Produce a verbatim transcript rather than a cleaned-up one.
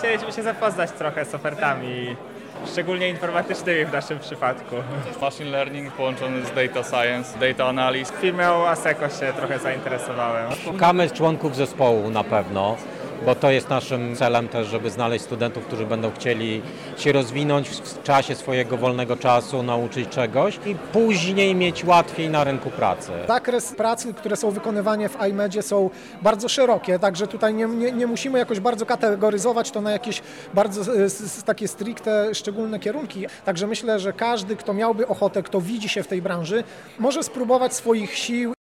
chcieliśmy się zapoznać trochę z ofertami, szczególnie informatycznymi w naszym przypadku. Machine learning połączony z data science, data analysis. Firmę Aseco się trochę zainteresowałem. Szukamy członków zespołu na pewno, bo to jest naszym celem też, żeby znaleźć studentów, którzy będą chcieli się rozwinąć w czasie swojego wolnego czasu, nauczyć czegoś i później mieć łatwiej na rynku pracy. Zakres pracy, które są wykonywane w iMedzie, są bardzo szerokie, także tutaj nie, nie, nie musimy jakoś bardzo kategoryzować to na jakieś bardzo s, s, takie stricte, szczególne kierunki. Także myślę, że każdy, kto miałby ochotę, kto widzi się w tej branży, może spróbować swoich sił.